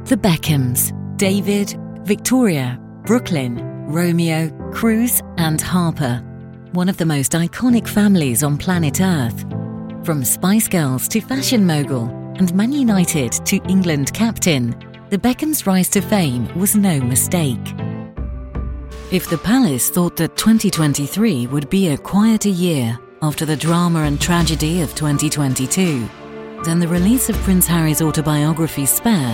The Beckhams: David, Victoria, Brooklyn, Romeo, Cruz and Harper. One of the most iconic families on planet Earth. From Spice Girls to fashion mogul and Man United to England captain, the Beckhams' rise to fame was no mistake. If the Palace thought that 2023 would be a quieter year after the drama and tragedy of 2022, then the release of Prince Harry's autobiography Spare